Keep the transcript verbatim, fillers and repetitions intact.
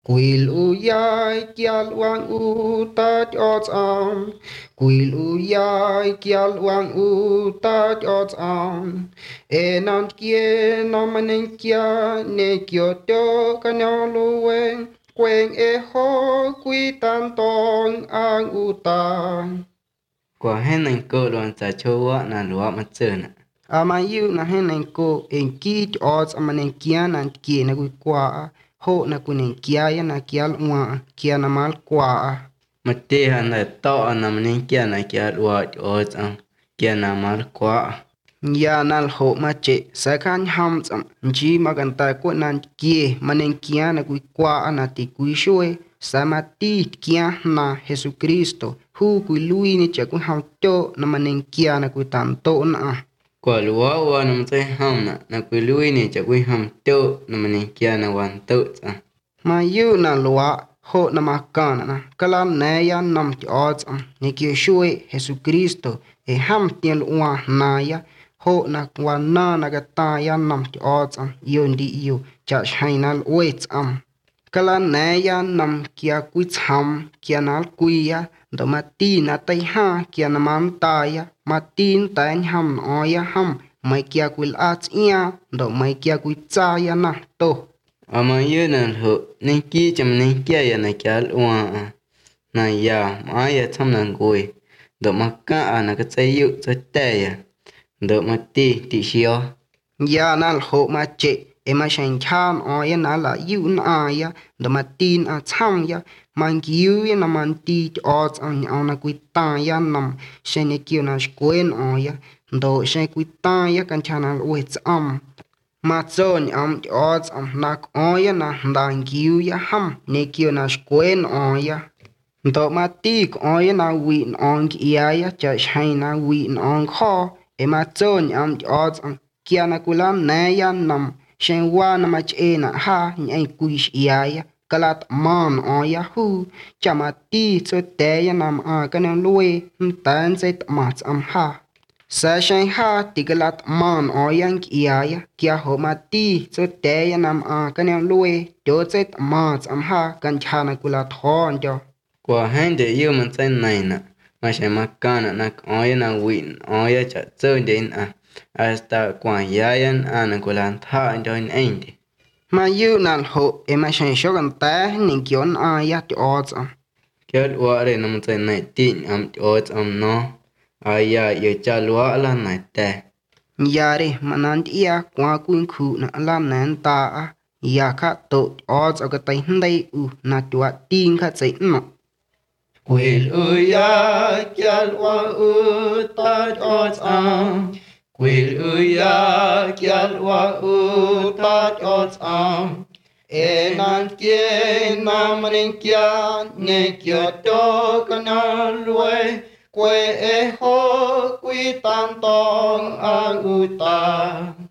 Quỳ lù yai kia luang u ta cho chang. Quỳ lù yai kia luang u ta cho chang. E nan kia nam manen kia ne kyo to ka nhau lu wen. Quen e ho quy tan tong ang u ta. Quả hen nành cơ đoàn trả châu á là lúa mặt trơn ạ. Ama yu na hen nen ko en ki odds ama nen kia na kia na kui kwa ho na kui nen kia ya na kia lwa kia na mal kwa. Mà tê hẳn là to nằm nên kia là kia lúa cho chăng kia là mal quá. Ya nal ho ma che sa kan ham cham ji magan ta ko nan kia ma nen kia na kui kwa na ti kui shwe sa ma ti kia na Jesucristo hu kui lui ni cha ku ham to na ma nen kia na kui tan to na. Quả lúa qua nằm chơi hầm nè là quý lui này chắc quý hầm tự nằm nên kia là hoàn tự chăng. Ma yu na lua ho na makana na kala na ya nam ti odds ni ki shwe Jesucristo e ham ti lua na ya ho na wa na na ga ta ya nam ti odds yu ndi yu cha shainal waits am kala na ya nam kia kui cham kia nal kui ya do ma ti na tai ha kia na man ta ya ma tin ta ham o ya ham mai kia kui at ia do mai kia kui cha ya na to. Ama yu na hụ nên kia chăm nên kia ya na kia lúa à. Na ya mà ya chăm là ngồi. Độ mà cả à na cái chơi yu chơi tè ya. Độ mà tì tì xíu. Ya nal ho ma che e ma shan chan o ya na la yu na ya do ma tin a cham ya man yu ya na man ti odds an on na kui ta ya nam shan ne kyu na skuen o ya do shan kui ta ya kan channel wits am ma chon am odds am nak o ya na dan yu ya ham ne kyu na skuen o ya do ma ti o ya na wi on ya ya cha shan na wi on kho e ma chon am odds am kia na kulam na ya nam shen wa na mach e na ha nyai kuish ya ya kalat man o ya hu chama ti cho te ya nam a kanan lue tan se mat am ha sa shen ha ti kalat man o yang ya ya kia ho ma ti cho te ya nam a kanan lue cho se mat am ha kan chana kulat hon jo. Quả hen để yêu mình chơi này nè. Mà sẽ mà cả nè na oi na win oi cha chơi đến à. Hasta quả yayan à na kulan tha cho anh đi. Ma yu nal ho e ma shen shogan ta nin kion a ya ti odds am. Kia lúa để nằm chơi này tin am cho am nó. Ai ya yêu cha lúa là này tè. Yare manan iya kwa kuin khu na alam nan ta a ya kha to odds aga tai ndai u na tua ting kha chai no. Quỷ ơi ya kia lúa ư ta cho am. Quỷ ơi ya kia lúa ư ta cho am. E nan kia nam ren kia ne kia to kana lue kwe e ho quy tan tong ang u ta.